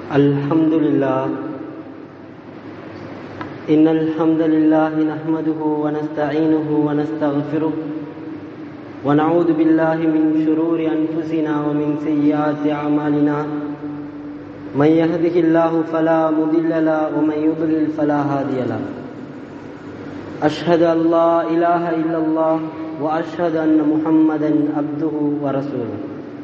الحمد لله إن الحمد لله نحمده ونستعينه ونستغفره ونعوذ بالله من شرور أنفسنا ومن سيئات أعمالنا من يهده الله فلا مضل له ومن يضلل فلا هادي له أشهد أن لا إله إلا الله وأشهد أن محمدا عبده ورسوله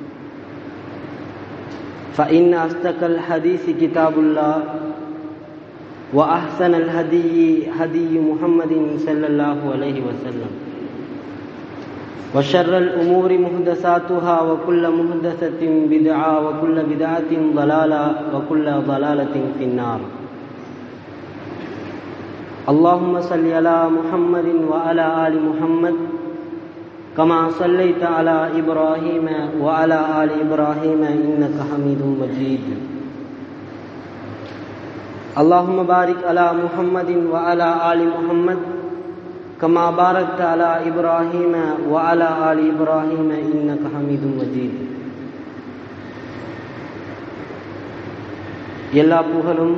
فإن أصدق الحديث كتاب الله وأحسن الهدي هدي محمد صلى الله عليه وسلم وشر الأمور محدثاتها وكل محدثة بدعة وكل بدعة ضلالة وكل ضلالة في النار. اللهم صل على محمد وعلى آل محمد كما صليت على إبراهيم وعلى آل إبراهيم إنك حميد مجيد. اللهم بارك على محمد وعلى آل محمد كما باركت على إبراهيم وعلى آل إبراهيم إنك حميد مجيد. எல்லா புகழும்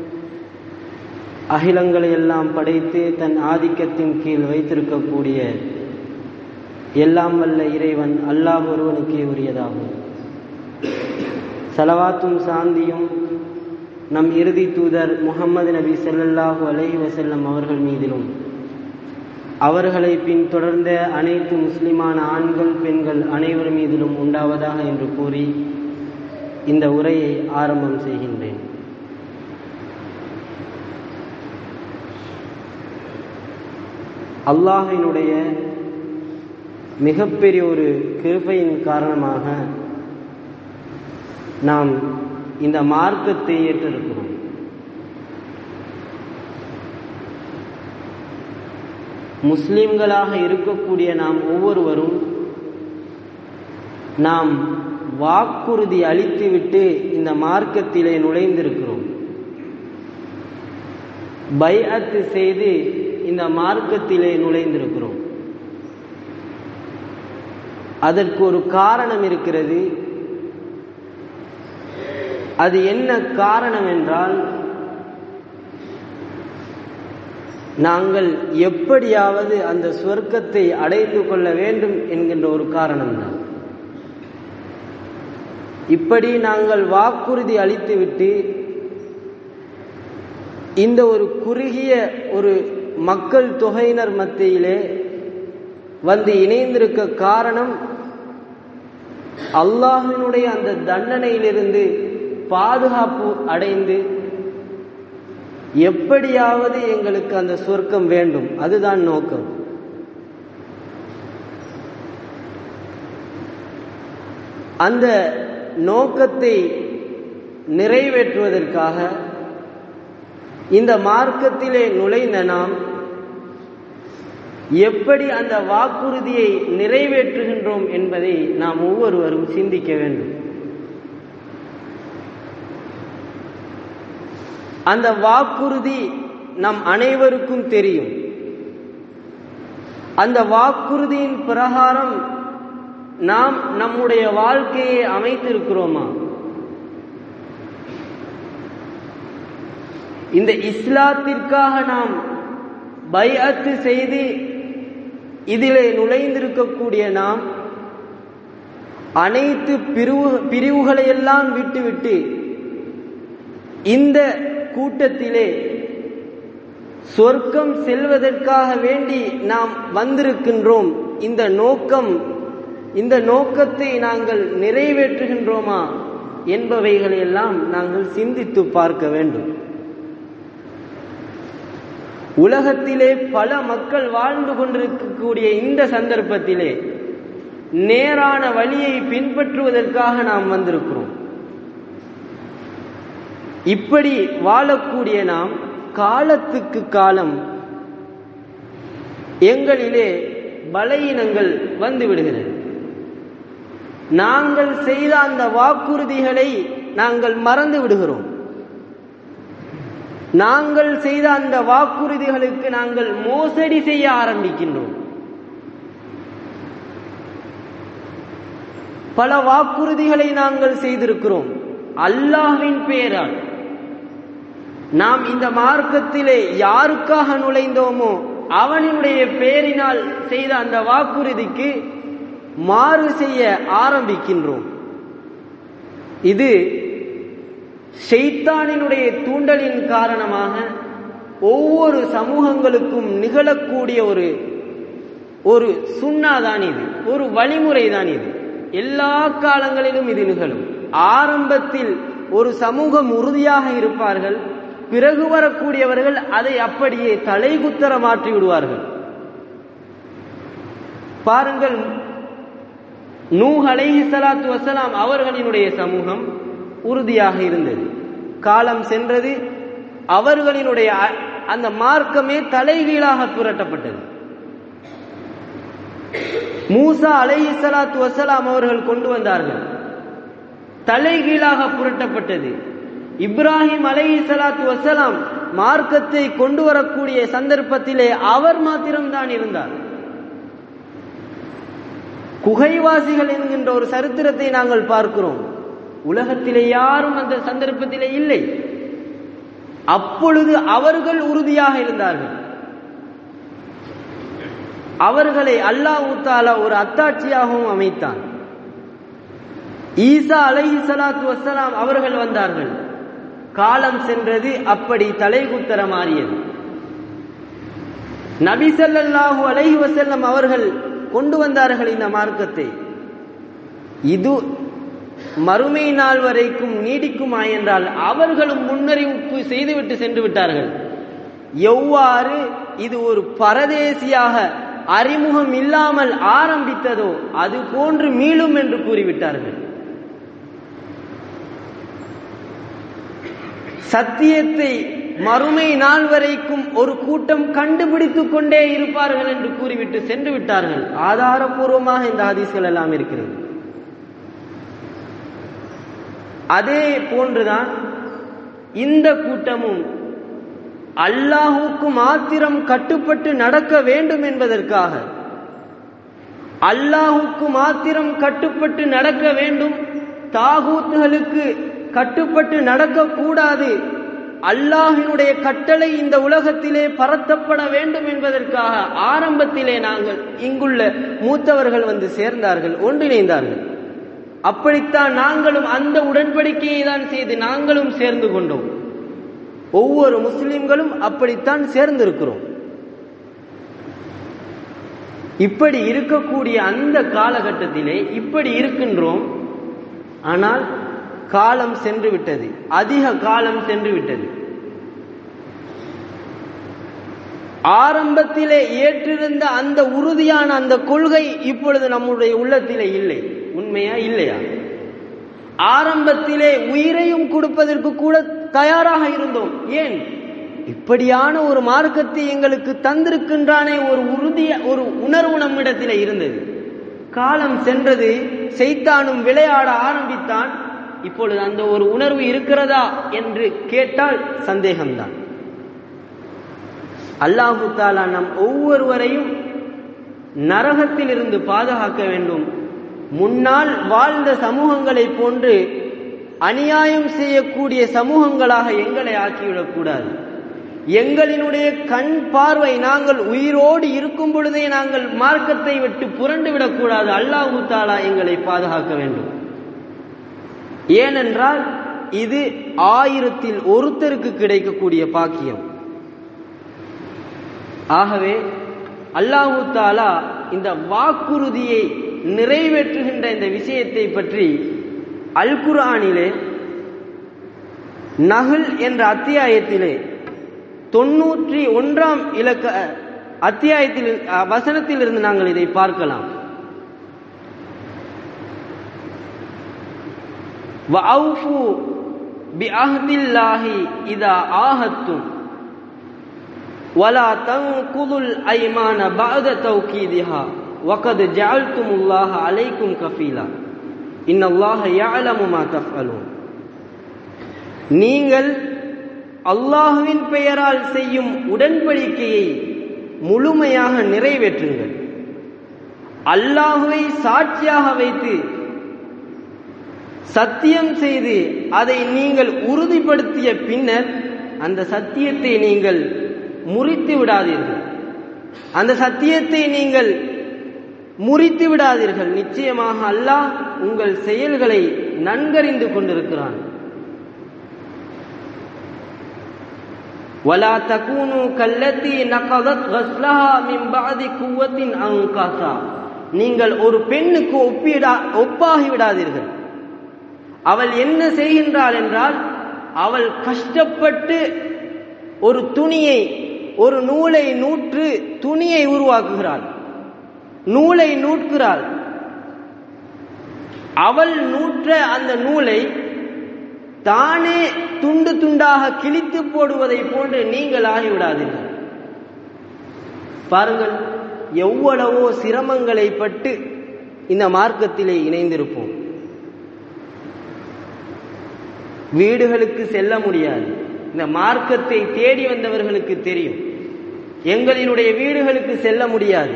அகிலங்களை எல்லாம் படைத்து தன் ஆதிக்கத்தின் கீழ் வைத்திருக்கக்கூடிய எல்லாம் வல்ல இறைவன் அல்லாஹ் ஒருவனுக்கே உரியதாகும். ஸலவாத்தும் சாந்தியும் நம் இறுதி தூதர் முஹம்மது நபி ஸல்லல்லாஹு அலைஹி வஸல்லம் அவர்கள் மீதிலும் அவர்களை பின் தொடர்ந்த அனைத்து முஸ்லிமான ஆண்கள் பெண்கள் அனைவர் மீதிலும் உண்டாவதாக என்று கூறி இந்த உரையை ஆரம்பம் செய்கின்றேன். அல்லாஹ்வினுடைய மிகப்பெரிய ஒரு கிருபையின் காரணமாக நாம் இந்த மார்க்கத்தை ஏற்றிருக்கிறோம். முஸ்லிம்களாக இருக்கக்கூடிய நாம் ஒவ்வொருவரும் நாம் வாக்குறுதி அளித்துவிட்டு இந்த மார்க்கத்திலே நுழைந்திருக்கிறோம். பைஅத் செய்து இந்த மார்க்கத்திலே நுழைந்திருக்கிறோம். அதற்கு ஒரு காரணம் இருக்கிறது. அது என்ன காரணம் என்றால், நாங்கள் எப்படியாவது அந்த சொர்க்கத்தை அடைந்து கொள்ள வேண்டும் என்கின்ற ஒரு காரணம்தான். இப்படி நாங்கள் வாக்குறுதி அளித்துவிட்டு இந்த ஒரு குறுகிய ஒரு மக்கள் தொகையினர் மத்தியிலே வந்து இணைந்திருக்க காரணம், அல்லாஹ்வினுடைய அந்த தண்டனையிலிருந்து பாதுகாப்பு அடைந்து எப்படியாவது எங்களுக்கு அந்த சொர்க்கம் வேண்டும், அதுதான் நோக்கம். அந்த நோக்கத்தை நிறைவேற்றுவதற்காக இந்த மார்க்கத்திலே நுழைந்த நாம் எப்படி அந்த வாக்குறுதியை நிறைவேற்றுகின்றோம் என்பதை நாம் ஒவ்வொருவரும் சிந்திக்க வேண்டும். அந்த வாக்குறுதி நம் அனைவருக்கும் தெரியும். அந்த வாக்குறுதியின் பிரகாரம் நாம் நம்முடைய வாழ்க்கையை அமைத்திருக்கிறோமா? இந்த இஸ்லாத்திற்காக நாம் பைஅத் செய்து இதிலே நுழைந்திருக்கக்கூடிய நாம் அனைத்து பிரிவுகளை எல்லாம் விட்டுவிட்டு இந்த கூட்டத்திலே சொர்க்கம் செல்வதற்காக வேண்டி நாம் வந்திருக்கின்றோம். இந்த நோக்கத்தை நாங்கள் நிறைவேற்றுகின்றோமா என்பவைகளையெல்லாம் நாங்கள் சிந்தித்து பார்க்க வேண்டும். உலகத்திலே பல மக்கள் வாழ்ந்து கொண்டிருக்கக்கூடிய இந்த சந்தர்ப்பத்திலே நேரான வழியை பின்பற்றுவதற்காக நாம் வந்திருக்கிறோம். இப்படி வாழக்கூடிய நாம் காலத்துக்கு காலம் எங்களிலே பலவீனங்கள் வந்து விடுகிறது. நாங்கள் செய்த அந்த வாக்குறுதிகளை நாங்கள் மறந்து விடுகிறோம். நாங்கள் செய்த அந்த வாக்குறுதிகளுக்கு நாங்கள் மோசடி செய்ய ஆரம்பிக்கின்றோம். பல வாக்குறுதிகளை நாங்கள் செய்திருக்கிறோம். அல்லாஹ்வின் பெயரால் நாம் இந்த மார்க்கத்திலே யாருக்காக நுழைந்தோமோ அவனுடைய பெயரினால் செய்த அந்த வாக்குறுதிக்கு மாறு செய்ய ஆரம்பிக்கின்றோம். இது ஷைத்தானினுடைய தூண்டலின் காரணமாக ஒவ்வொரு சமூகங்களுக்கும் நிகழக்கூடிய ஒரு சுன்னாதான் இது, ஒரு வழிமுறைதான் இது. எல்லா காலங்களிலும் இது நிகழும். ஆரம்பத்தில் ஒரு சமூகம் உறுதியாக இருப்பார்கள், பிறகு வரக்கூடியவர்கள் அதை அப்படியே தலைகுத்தர மாற்றி விடுவார்கள். பாருங்கள், நூஹ் அலைஹிஸ்ஸலாத்து வஸ்ஸலாம் அவர்களினுடைய சமூகம் உறுதியாக இருந்தது. காலம் சென்றது, அவர்களினுடைய அந்த மார்க்கமே தலைகீழாக புரட்டப்பட்டது. மூசா அலைஹிஸ்ஸலாத்து வஸ்ஸலாம் அவர்கள் கொண்டு வந்தார்கள், தலைகீழாக புரட்டப்பட்டது. இப்ராஹிம் அலைஹிஸ்ஸலாத்து வஸ்ஸலாம் மார்க்கத்தை கொண்டு வரக்கூடிய சந்தர்ப்பத்திலே அவர் மாத்திரம்தான் இருந்தார். குகைவாசிகள் என்கின்ற ஒரு சரித்திரத்தை நாங்கள் பார்க்கிறோம். உலகத்திலே யாரும் அந்த சந்தர்ப்பத்திலே இல்லை. அப்பொழுது அவர்கள் உறுதியாக இருந்தார்கள். அவர்களை அல்லாஹ் தஆலா ஒரு அத்தாட்சியாகவும் அமைத்தான். ஈசா அலைஹிஸ்ஸலாத்து வஸ்ஸலாம் அவர்கள் வந்தார்கள். காலம் சென்றது, அப்படி தலைகுத்தர மாறியது. நபி ஸல்லல்லாஹு அலைஹி வஸல்லம் அவர்கள் கொண்டு வந்தார்கள் இந்த மார்க்கத்தை. இது மறுமை நாள் வரைக்கும் நீடிக்குமா என்றால் அவர்களும் முன்னறிவிப்பு செய்துவிட்டு சென்று விட்டார்கள். எவ்வாறு இது ஒரு பரதேசியாக அறிமுகம் இல்லாமல் ஆரம்பித்ததோ அது போன்று மீளும் என்று கூறிவிட்டார்கள். சத்தியத்தை மறுமை நாள் வரைக்கும் ஒரு கூட்டம் கண்டுபிடித்துக் கொண்டே இருப்பார்கள் என்று கூறிவிட்டு சென்று விட்டார்கள். ஆதாரபூர்வமாக இந்த ஹதீஸ்கள் எல்லாம் இருக்கிறது. அதே போன்றுதான் இந்த கூட்டமும் அல்லாஹுக்கு மாத்திரம் கட்டுப்பட்டு நடக்க வேண்டும் என்பதற்காக, அல்லாஹுக்கு மாத்திரம் கட்டுப்பட்டு நடக்க வேண்டும், தாகூத்துகளுக்கு கட்டுப்பட்டு நடக்கக்கூடாது, அல்லாஹினுடைய கட்டளை இந்த உலகத்திலே பரத்தப்பட வேண்டும் என்பதற்காக ஆரம்பத்திலே நாங்கள் இங்குள்ள மூத்தவர்கள் வந்து சேர்ந்தார்கள், ஒன்றிணைந்தார்கள். அப்படித்தான் நாங்களும் அந்த உடன்படிக்கையை தான் செய்து நாங்களும் சேர்ந்து கொண்டோம். ஒவ்வொரு முஸ்லிம்களும் அப்படித்தான் சேர்ந்திருக்கிறோம். இப்படி இருக்கக்கூடிய அந்த காலகட்டத்திலே இப்படி இருக்கின்றோம். ஆனால் காலம் சென்று விட்டது, அதிக காலம் சென்று விட்டது. ஆரம்பத்திலே ஏற்றிருந்த அந்த உறுதியான அந்த கொள்கை இப்பொழுது நம்முடைய உள்ளத்திலே இல்லை. உண்மையா இல்லையா? ஆரம்பத்திலே உயிரையும் கொடுப்பதற்கு கூட தயாராக இருந்தோம். ஏன்? இப்படியான ஒரு மார்க்கத்தை எங்களுக்கு தந்திருக்கின்றானே, ஒரு உணர்வு நம்மிடத்திலே இருந்தது. காலம் சென்றது, ஷைத்தானும் விளையாட ஆரம்பித்தான். இப்பொழுது அந்த ஒரு உணர்வு இருக்கிறதா என்று கேட்டால் சந்தேகம்தான். அல்லாஹு தஆலா நம் ஒவ்வொருவரையும் நரகத்தில் இருந்து பாதுகாக்க வேண்டும். முன்னால் வாழ்ந்த சமூகங்களை போன்று அநியாயம் செய்யக்கூடிய சமூகங்களாக எங்களை ஆக்கிவிடக்கூடாது. எங்களினுடைய கண் பார்வை நாங்கள் உயிரோடு இருக்கும் பொழுதே நாங்கள் மார்க்கத்தை விட்டு புரண்டு விடக்கூடாது. அல்லாஹு தஆலா எங்களை பாதுகாக்க வேண்டும். ஏனென்றால் இது 1000-ல் ஒருத்தருக்கு கிடைக்கக்கூடிய பாக்கியம். ஆகவே அல்லாஹு தஆலா இந்த வாக்குறுதியை நிறைவேற்றுகின்ற இந்த விஷயத்தை பற்றி அல் குர்ஆனிலே நஹ்ல் என்ற அத்தியாயத்திலே 91ஆம் இலக்க அத்தியாயத்தில் வசனத்தில் இருந்து நாங்கள் இதை பார்க்கலாம். வஅஃபு பிஅஹ்தில்லாஹி இதா ஆஹத்தும் வலா தன்குதுல் ஐமான பஅத தௌகீதிஹா வகத் ஜஅல்துமுல்லாஹ அலைக்கும் கஃபீலா இன்னல்லாஹ யஅலமு மா தஃஅலூன். நீங்கள் அல்லாஹ்வின் பெயரால் செய்யும் உடன்படிக்கையை முழுமையாக நிறைவேற்றுங்கள். அல்லாஹ்வை சாட்சியாக வைத்து சத்தியம் செய்து அதை நீங்கள் உறுதிப்படுத்திய பின்னர் அந்த சத்தியத்தை நீங்கள் முறித்து விடாதீர்கள். அந்த சத்தியத்தை நீங்கள் முறித்து விடாதீர்கள். நிச்சயமாக அல்லாஹ் உங்கள் செயல்களை நன்கறிந்து கொண்டிருக்கிறான். وَلَا تَكُونُوا كَالَّتِي نَقَضَتْ غَزْلَهَا مِنْ بَعْدِ قُوَّةٍ أَنْكَاثًا. நீங்கள் ஒரு பெண்ணுக்கு ஒப்பாகி விடாதீர்கள். அவள் என்ன செய்கின்றாள் என்றால், அவள் கஷ்டப்பட்டு ஒரு துணியை, ஒரு நூலை நூற்று துணியை உருவாக்குகிறாள், நூலை நூற்கிறாள். அவள் நூற்ற அந்த நூலை தானே துண்டு துண்டாக கிழித்து போடுவதை போன்று நீங்கள் ஆகிவிடாதீர்கள். பாருங்கள், எவ்வளவோ சிரமங்களை பட்டு இந்த மார்க்கத்திலே இணைந்திருப்போம். வீடுகளுக்கு செல்ல முடியாது. இந்த மார்க்கத்தை தேடி வந்தவர்களுக்கு தெரியும், எங்களினுடைய வீடுகளுக்கு செல்ல முடியாது.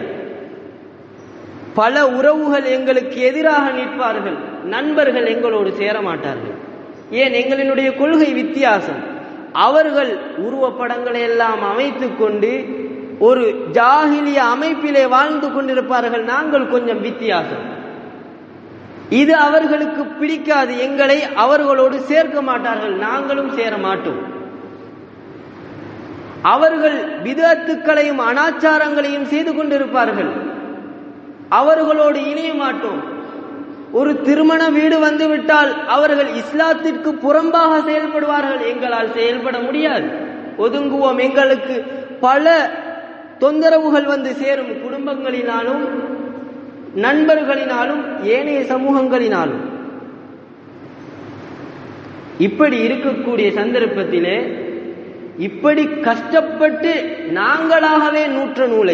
பல உறவுகள் எங்களுக்கு எதிராக நிற்பார்கள், நண்பர்கள் எங்களோடு சேர மாட்டார்கள். ஏன்? எங்களினுடைய கொள்கை வித்தியாசம். அவர்கள் உருவப்படங்களை எல்லாம் அமைத்துக் கொண்டு ஒரு ஜாஹிலிய அமைப்பிலே வாழ்ந்து கொண்டிருப்பார்கள். நாங்கள் கொஞ்சம் வித்தியாசம். இது அவர்களுக்கு பிடிக்காது. எங்களை அவர்களோடு சேர்க்க மாட்டார்கள், நாங்களும் சேர மாட்டோம். அவர்கள் பிதஅத்துக்களையும் அனாச்சாரங்களையும் செய்து கொண்டிருப்பார்கள், அவர்களோடு இணைய மாட்டோம். ஒரு திருமண வீடு வந்துவிட்டால் அவர்கள் இஸ்லாத்திற்கு புறம்பாக செயல்படுவார்கள், எங்களால் செயல்பட முடியாது, ஒதுங்குவோம். எங்களுக்கு பல தொந்தரவுகள் வந்து சேரும், குடும்பங்களினாலும் நண்பர்களினாலும் ஏனைய சமூகங்களினாலும். இப்படி இருக்கக்கூடிய சந்தர்ப்பத்திலே இப்படி கஷ்டப்பட்டு நாங்களாகவே நூற்ற நூலை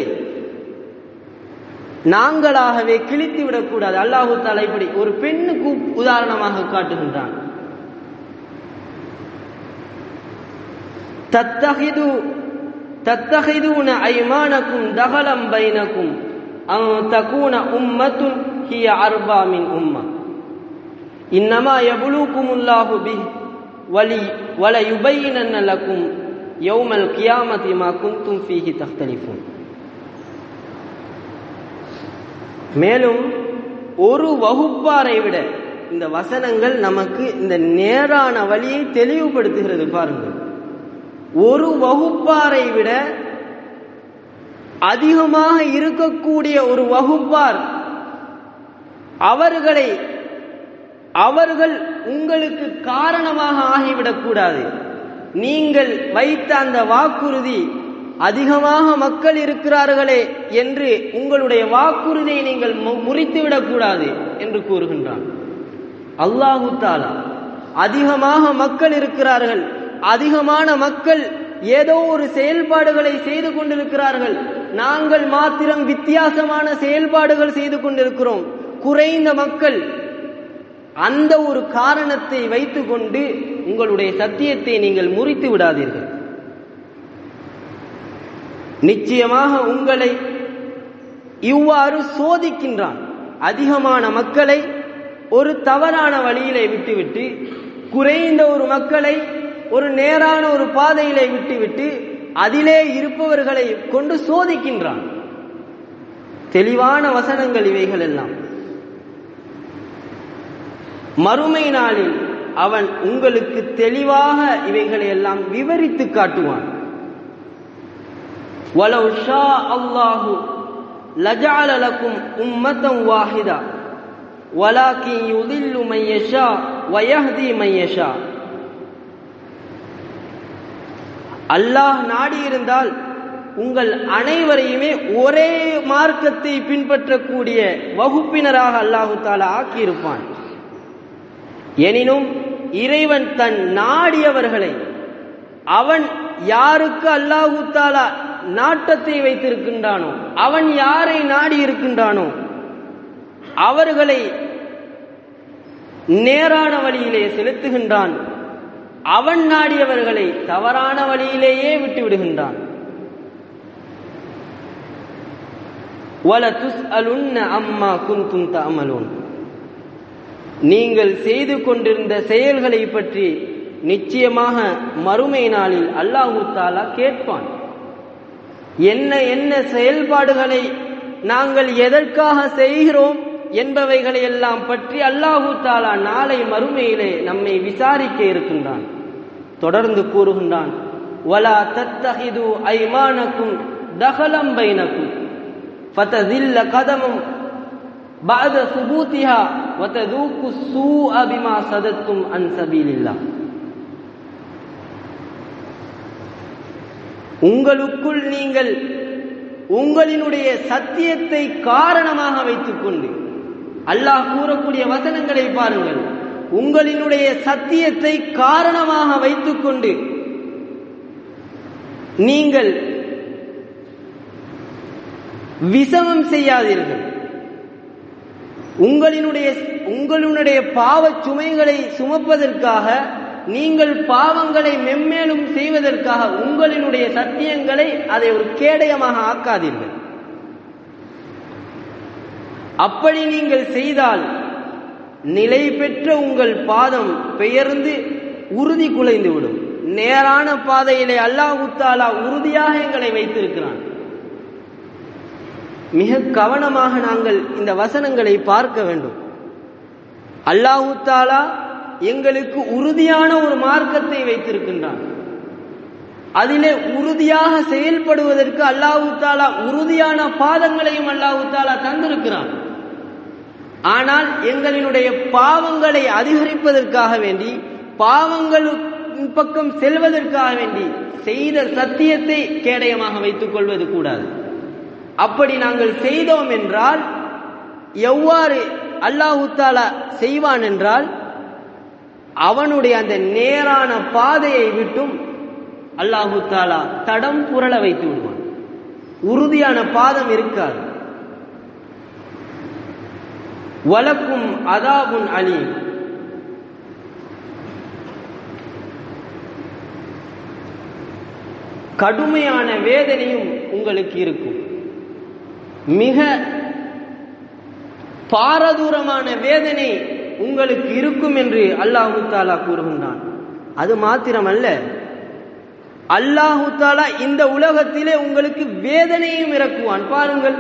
நாங்களாகவே கிழித்து விடக்கூடாது. அல்லாஹு தஆலா இப்படி ஒரு பெண்ணுக்கு உதாரணமாக காட்டுகின்றான். தத்தஹிதுன ஐமானக்கும் தகலம் பைனக்கும் அன் தகூன உம்மத்துன் ஹிய அர்பா மின் உம்ம இன்னமா யப்லூகுமுல்லாஹு பிஹி வல யுபையினன்ன லக்கும் யௌமல் கியாமத்தி மா குன்தும் ஃபீஹி தக்தலிஃபூன். மேலும் ஒரு வகுப்பாரை விட இந்த வசனங்கள் நமக்கு இந்த நேரான வழியை தெளிவுபடுத்துகிறது. பாருங்கள், ஒரு வகுப்பாரை விட அதிகமாக இருக்கக்கூடிய ஒரு வகுப்பார், அவர்கள் உங்களுக்கு காரணமாக ஆகிவிடக்கூடாது. நீங்கள் வைத்த அந்த வாக்குறுதி, அதிகமாக மக்கள் இருக்கிறார்களே என்று உங்களுடைய வாக்குறுதியை நீங்கள் முறித்துவிடக்கூடாது என்று கூறுகின்றான் அல்லாஹு தஆலா. அதிகமாக மக்கள் இருக்கிறார்கள், அதிகமான மக்கள் ஏதோ ஒரு செயல்பாடுகளை செய்து கொண்டிருக்கிறார்கள், நாங்கள் மாத்திரம் வித்தியாசமான செயல்பாடுகள் செய்து கொண்டிருக்கிறோம், குறைந்த மக்கள். அந்த ஒரு காரணத்தை வைத்துக்கொண்டு உங்களுடைய சத்தியத்தை நீங்கள் முறித்து விடாதீர்கள். நிச்சயமாக உங்களை இவ்வாறு சோதிக்கின்றான். அதிகமான மக்களை ஒரு தவறான வழியிலே விட்டுவிட்டு, குறைந்த ஒரு மக்களை ஒரு நேரான ஒரு பாதையிலே விட்டுவிட்டு அதிலே இருப்பவர்களை கொண்டு சோதிக்கின்றான். தெளிவான வசனங்கள் இவைகள் எல்லாம். மறுமை நாளில் அவன் உங்களுக்கு தெளிவாக இவைகளை எல்லாம் விவரித்து காட்டுவான். وَلَوْ شَاءَ اللَّهُ لَجَعَلَ لَكُمْ أُمَّةً وَاحِدَةً وَلَكِنْ يُضِلُّ مَن يَشَاءُ وَيَهْدِي مَن يَشَاءُ. அல்லாஹ் நாடியிருந்தால் உங்கள் அனைவரையுமே ஒரே மார்க்கத்தை பின்பற்றக்கூடிய வகுப்பினராக அல்லாஹு தஆலா ஆக்கியிருப்பான். எனினும் இறைவன் தன் நாடியவர்களை, அவன் யாருக்கு அல்லாஹு தஆலா நாட்டத்தை வைத்திருக்கின்றானோ, அவன் யாரை நாடி இருக்கின்றானோ அவர்களை நேரான வழியிலே செலுத்துகின்றான், அவன் நாடியவர்களை தவறான வழியிலேயே விட்டுவிடுகின்றான். وَلَتُسْأَلُنَّ عَمَّا كُنْتُمْ تَعْمَلُونَ. நீங்கள் செய்து கொண்டிருந்த செயல்களை பற்றி நிச்சயமாக மறுமை நாளில் அல்லாஹு தஆலா கேட்பான். என்ன என்ன செயல்பாடுகளை நாங்கள் எதற்காக செய்கிறோம் என்பவைகளை எல்லாம் பற்றி அல்லாஹு தஆலா நாளை மறுமையிலே நம்மை விசாரிக்க இருக்கின்றான். தொடர்ந்து கூறுகின்றான், வலா தத்தஹிது ஐமானக்கும் தஹலம் பைனக்கும் ஃபதஸில்ல கதமும் பஅத சுபூதிஹா வததூகு ஸூஅ பிமா ஸதத்தும் அன் ஸபீலில்லாஹ். உங்களுக்குள் நீங்கள் உங்களினுடைய சத்தியத்தை காரணமாக வைத்துக் கொண்டு, அல்லாஹ் கூறக்கூடிய வசனங்களை பாருங்கள், உங்களினுடைய சத்தியத்தை காரணமாக வைத்துக் கொண்டு நீங்கள் விசமம் செய்யாதீர்கள். உங்களுடைய பாவச் சுமைகளை சுமப்பதற்காக, நீங்கள் பாவங்களை மென்மேலும் செய்வதற்காக உங்களினுடைய சத்தியங்களை அதை ஒரு கேடயமாக ஆக்காதீர்கள். அப்படி நீங்கள் செய்தால் நிலை பெற்ற உங்கள் பாதம் பெயர்ந்து உறுதி குலைந்துவிடும். நேரான பாதையிலே அல்லாஹ் தஆலா உறுதியாக எங்களை வைத்திருக்கிறான். மிக கவனமாக நாங்கள் இந்த வசனங்களை பார்க்க வேண்டும். அல்லாஹ் தஆலா எங்களுக்கு உறுதியான ஒரு மார்க்கத்தை வைத்திருக்கின்றான். அதிலே உறுதியாக செயல்படுவதற்கு அல்லாஹ் தஆலா உறுதியான பாதங்களையும் அல்லாஹ் தஆலா தந்திருக்கிறான். ஆனால் எங்களினுடைய பாவங்களை அதிகரிப்பதற்காக வேண்டி, பாவங்கள் பக்கம் செல்வதற்காக வேண்டி செய்த சத்தியத்தை கேடயமாக வைத்துக் கொள்வது கூடாது. அப்படி நாங்கள் செய்தோம் என்றால் எவ்வாறு அல்லாஹ் தஆலா செய்வான் என்றால், அவனுடைய அந்த நேரான பாதையை விட்டும் அல்லாஹ் தஆலா தடம் புரள வைத்து விடுவான். உறுதியான பாதம் இருக்காது. வலக்கும் அதாபுன் அலீம். கடுமையான வேதனையும் உங்களுக்கு இருக்கும். மிக பாரதூரமான வேதனை உங்களுக்கு இருக்கும் என்று அல்லாஹ் தஆலா கூறுகின்றான். அது மாத்திரமல்ல, அல்லாஹ் தஆலா இந்த உலகத்திலே உங்களுக்கு வேதனையும் இறக்குவான். பாருங்கள்,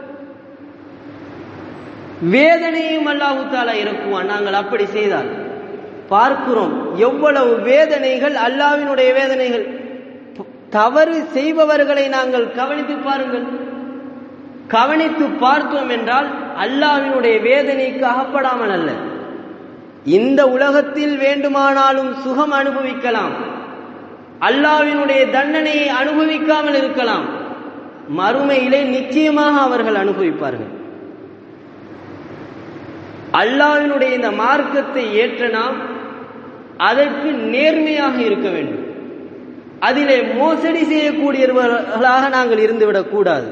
வேதனையும் அல்லாஹ் தஆலா இறக்குவான். நாங்கள் அப்படி செய்தால் பார்க்கிறோம் எவ்வளவு வேதனைகள், அல்லாஹ்வினுடைய வேதனைகள். தவறு செய்பவர்களை நாங்கள் கவனித்து பாருங்கள். கவனித்து பார்த்தோம் என்றால் அல்லாஹ்வினுடைய வேதனைக்கு அகப்படாமல் அல்ல, இந்த உலகத்தில் வேண்டுமானாலும் சுகம் அனுபவிக்கலாம், அல்லாஹ்வினுடைய தண்டனையை அனுபவிக்காமல் இருக்கலாம், மறுமையிலே நிச்சயமாக அவர்கள் அனுபவிப்பார்கள். அல்லாஹ்வினுடைய இந்த மார்க்கத்தை ஏற்ற நாம் அதற்கு நேர்மையாக இருக்க வேண்டும். அதிலே மோசடி செய்யக்கூடியவர்களாக நாங்கள் இருந்துவிடக் கூடாது.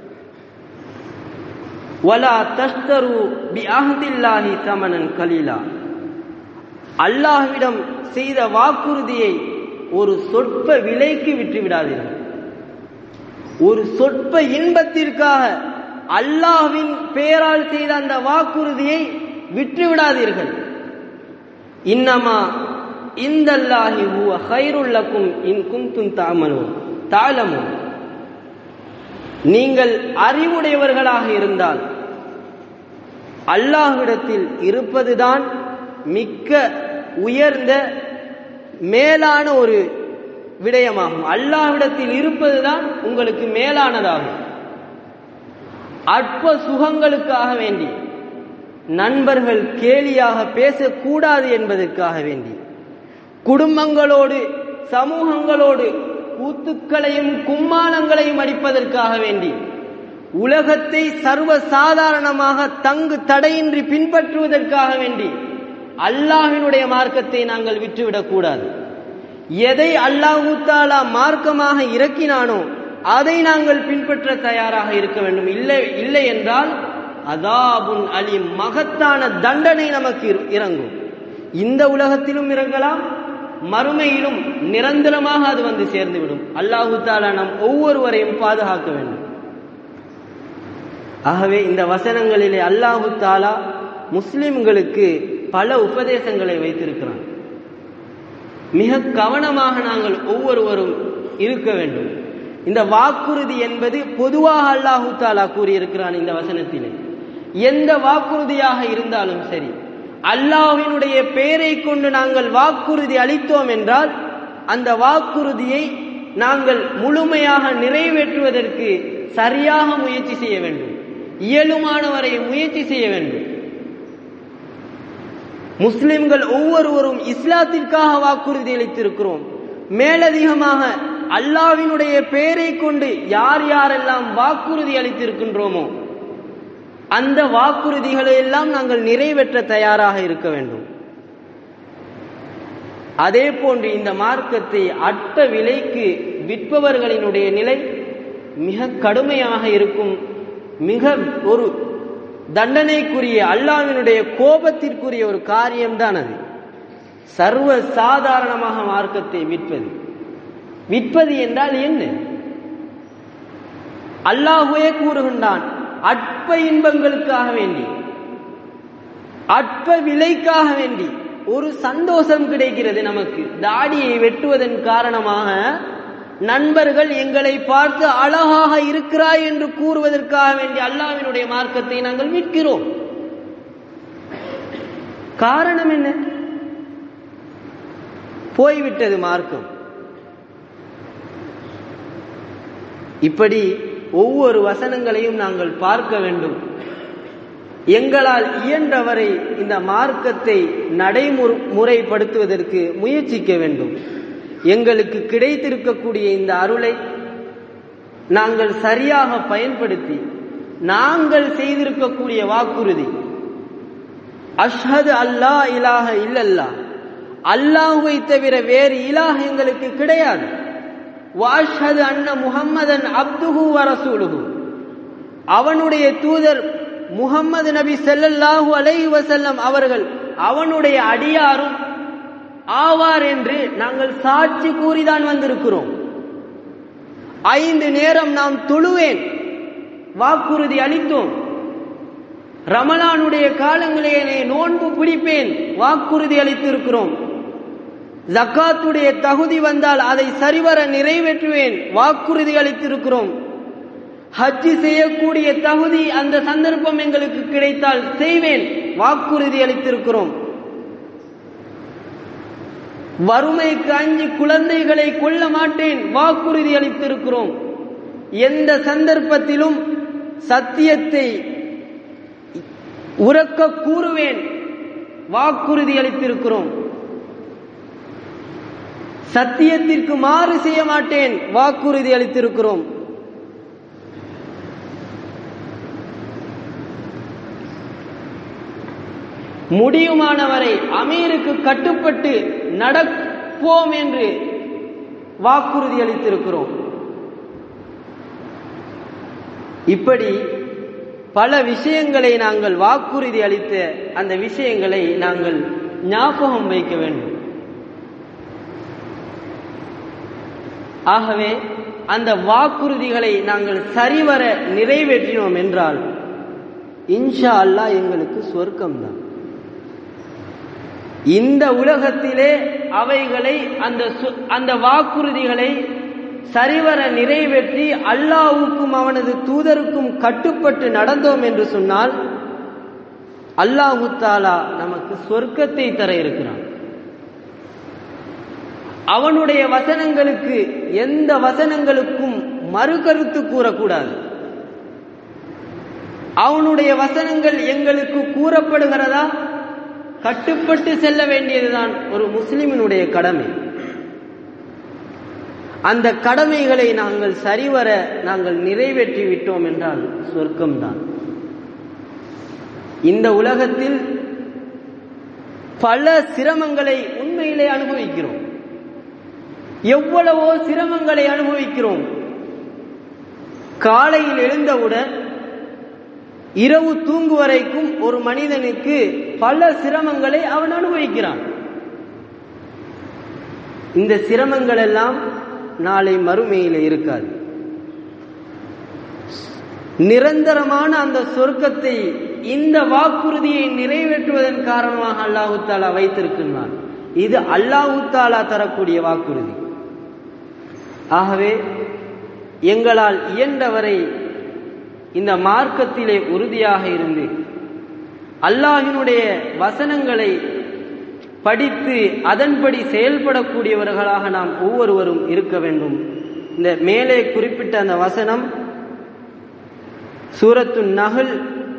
வலா தஷ்தரு பிஅஹ்தில்லாஹி தமனன் கலீலா. அல்லாஹ்விடம் செய்த வாக்குறுதியை ஒரு சொற்ப விலைக்கு விற்று விடாதீர்கள். ஒரு சொற்ப இன்பத்திற்காக அல்லாஹ்வின் பெயரால் செய்த அந்த வாக்குறுதியை விற்று விடாதீர்கள். இன்னமா இந்தல்லாஹி ஹுவ கைருல் லக்கும் இன் குன்தும் தஅலமூன். நீங்கள் அறிவுடையவர்களாக இருந்தால் அல்லாஹ்விடத்தில் இருப்பதுதான் மிக்க உயர்ந்த மேலான ஒரு விடயமாகும். அல்லாஹ்விடத்தில் இருப்பதுதான் உங்களுக்கு மேலானதாகும். அற்ப சுகங்களுக்காக வேண்டி, நண்பர்கள் கேலியாக பேசக்கூடாது என்பதற்காக வேண்டி, குடும்பங்களோடு சமூகங்களோடு கூத்துக்களையும் கும்மாளங்களையும் அடிப்பதற்காக வேண்டி, உலகத்தை சர்வ சாதாரணமாக தங்கு தடையின்றி பின்பற்றுவதற்காக வேண்டி அல்லாஹ்வினுடைய மார்க்கத்தை நாங்கள் விட்டுவிடக் கூடாது. எதை அல்லாஹ் தஆலா மார்க்கமாக இறக்கினானோ அதை நாங்கள் பின்பற்ற தயாராக இருக்க வேண்டும். இல்லை என்றால் அதாபுன் அலீம், மகத்தான தண்டனை நமக்கு இறங்கும். இந்த உலகத்திலும் இறங்கலாம், மறுமையிலும் நிரந்தரமாக அது வந்து சேர்ந்துவிடும். அல்லாஹ் தஆலா நம் ஒவ்வொருவரையும் பாதுகாக்க வேண்டும். ஆகவே இந்த வசனங்களிலே அல்லாஹ் தஆலா முஸ்லிம்களுக்கு பல உபதேசங்களை வைத்திருக்கிறான். மிக கவனமாக நாங்கள் ஒவ்வொருவரும் இருக்க வேண்டும். இந்த வாக்குறுதி என்பது பொதுவாக அல்லாஹு தஆலா கூறியிருக்கிறான் இந்த வசனத்திலே. எந்த வாக்குறுதியாக இருந்தாலும் சரி, அல்லாஹ்வினுடைய பெயரை கொண்டு நாங்கள் வாக்குறுதி அளித்தோம் என்றால் அந்த வாக்குறுதியை நாங்கள் முழுமையாக நிறைவேற்றுவதற்கு சரியாக முயற்சி செய்ய வேண்டும், இயலுமானவரை முயற்சி செய்ய வேண்டும். முஸ்லிம்கள் ஒவ்வொருவரும் இஸ்லாத்திற்காக வாக்குறுதி அளித்திருக்கிறோம். மேலதிகமாக அல்லாஹ்வினுடைய பெயரை கொண்டு யார் யாரெல்லாம் வாக்குறுதி அளித்திருக்கின்றோமோ அந்த வாக்குறுதிகளை எல்லாம் நாங்கள் நிறைவேற்ற தயாராக இருக்க வேண்டும். அதே போன்று இந்த மார்க்கத்தை அற்ப விலைக்கு விற்பவர்களினுடைய நிலை மிக கடுமையாக இருக்கும். மிக ஒரு தண்டனைக்குரிய, அல்லாஹ்வினுடைய கோபத்திற்குரிய ஒரு காரியம்தான் அது. சர்வ சாதாரணமாக மார்க்கத்தை விற்பது என்றால் என்ன? அல்லாஹ்வே கூறுகின்றான், அற்ப இன்பங்களுக்காக வேண்டி, அற்ப விலைக்காக வேண்டி ஒரு சந்தோஷம் கிடைக்கிறது நமக்கு. தாடியை வெட்டுவதன் காரணமாக நண்பர்கள் எங்களை பார்த்து அழகாக இருக்கிறாய் என்று கூறுவதற்காக வேண்டி அல்லாஹ்வினுடைய மார்க்கத்தை நாங்கள் விற்கிறோம். காரணம் என்ன? போய்விட்டது மார்க்கம். இப்படி ஒவ்வொரு வசனங்களையும் நாங்கள் பார்க்க வேண்டும். எங்களால் இயன்றவரை இந்த மார்க்கத்தை நடைமுறைப்படுத்துவதற்கு முயற்சிக்க வேண்டும். எங்களுக்கு கிடைத்திருக்கக்கூடிய இந்த அருளை நாங்கள் சரியாக பயன்படுத்தி நாங்கள் செய்திருக்கக்கூடிய வாக்குறுதி அஷ்ஹது அல்லா இலாஹ இல்லல்லாஹ், அல்லாஹ்வை தவிர வேறு இலாஹ் எங்களுக்கு கிடையாது, வஅஷ்ஹது அன்ன முஹம்மதன் அப்துஹு வ ரசூலுஹு, அவனுடைய தூதர் முஹம்மது நபி ஸல்லல்லாஹு அலைஹி வஸல்லம் அவர்கள் அவனுடைய அடியாரும் ஆவார் என்று நாங்கள் சாட்சி கூறிதான் வந்திருக்கிறோம். 5 நேரம் நாம் தொழுவேன் வாக்குறுதி அளித்தோம். ரமலானுடைய காலங்களிலே நோன்பு பிடிப்பேன் வாக்குறுதி அளித்திருக்கிறோம். ஜக்காத்துடைய தகுதி வந்தால் அதை சரிவர நிறைவேற்றுவேன் வாக்குறுதி அளித்திருக்கிறோம். ஹஜ் செய்யக்கூடிய தகுதி அந்த சந்தர்ப்பம் எங்களுக்கு கிடைத்தால் செய்வேன் வாக்குறுதி அளித்திருக்கிறோம். வறுமைக்கு அஞ்சி குழந்தைகளை கொல்ல மாட்டேன் வாக்குறுதி அளித்திருக்கிறோம். எந்த சந்தர்ப்பத்திலும் சத்தியத்தை உரக்க கூறுவேன் வாக்குறுதி அளித்திருக்கிறோம். சத்தியத்திற்கு மாறு செய்ய மாட்டேன் வாக்குறுதி அளித்திருக்கிறோம். முடியுமானவரை அமீருக்கு கட்டுப்பட்டு நடப்போம் என்று வாக்குறுதி அளித்திருக்கிறோம். இப்படி பல விஷயங்களை நாங்கள் வாக்குறுதி அளித்த அந்த விஷயங்களை நாங்கள் ஞாபகம் வைக்க வேண்டும். ஆகவே அந்த வாக்குறுதிகளை நாங்கள் சரிவர நிறைவேற்றினோம் என்றால் இன்ஷா அல்லாஹ் எங்களுக்கு சொர்க்கம்தான். இந்த உலகத்திலே அவைகளை அந்த வாக்குறுதிகளை சரிவர நிறைவேற்றி அல்லாஹ்வுக்கும் அவனது தூதருக்கும் கட்டுப்பட்டு நடந்தோம் என்று சொன்னால் அல்லாஹ் தஆலா நமக்கு சொர்க்கத்தை தர இருக்கிறான். அவனுடைய வசனங்களுக்கு எந்த வசனங்களுக்கும் மறுகருத்து கூறக்கூடாது. அவனுடைய வசனங்கள் எங்களுக்கு கூறப்படுகிறதா, கட்டுப்பட்டு செல்ல வேண்டியதுதான் ஒரு முஸ்லிமினுடைய கடமை. அந்த கடமைகளை நாங்கள் சரிவர நாங்கள் நிறைவேற்றி விட்டோம் என்றால் சொர்க்கம்தான். இந்த உலகத்தில் பல சிரமங்களை உண்மையிலே அனுபவிக்கிறோம். எவ்வளவோ சிரமங்களை அனுபவிக்கிறோம். காலையில் எழுந்தவுடன் இரவு தூங்கு வரைக்கும் ஒரு மனிதனுக்கு பல சிரமங்களை அவன் அனுபவிக்கிறான். இந்த சிரமங்கள் எல்லாம் நாளை மறுமையிலே இருக்காது. நிரந்தரமான அந்த சொர்க்கத்தை இந்த வாக்குறுதியை நிறைவேற்றுவதன் காரணமாக அல்லாஹு தாலா வைத்திருக்கின்றான். இது அல்லாஹு தாலா தரக்கூடிய வாக்குறுதி. ஆகவே எங்களால் இயன்றவரை இந்த மார்க்கத்திலே உறுதியாக இருந்து அல்லாஹ்வினுடைய வசனங்களை படித்து அதன்படி செயல்படக்கூடியவர்களாக நாம் ஒவ்வொருவரும் இருக்க வேண்டும். இந்த மேலே குறிப்பிட்ட அந்த வசனம் சூரத்து நஹ்ல்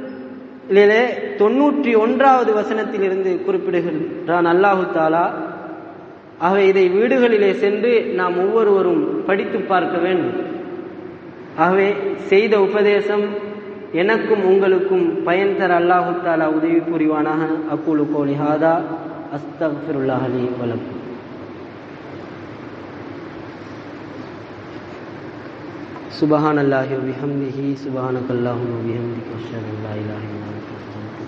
91வது வசனத்திலிருந்து குறிப்பிடுகின்றான் அல்லாஹு தாலா. ஆகவே இதை வீடுகளிலே சென்று நாம் ஒவ்வொருவரும் படித்து பார்க்க வேண்டும். ஆகவே செய்த உபதேசம் எனக்கும் உங்களுக்கும் பயன் தர அல்லாஹு தாலா உதவி புரிவானாக. அக்கூலு கௌலி ஹாதா அஸ்தக்ஃபிருல்லாஹ் லி வ லக்கும். சுப்ஹானல்லாஹி வ பிஹம்திஹி சுப்ஹானக்கல்லாஹும்ம வ பிஹம்திக அஷ்ஹது அல்லா இலாஹா இல்லா அன்த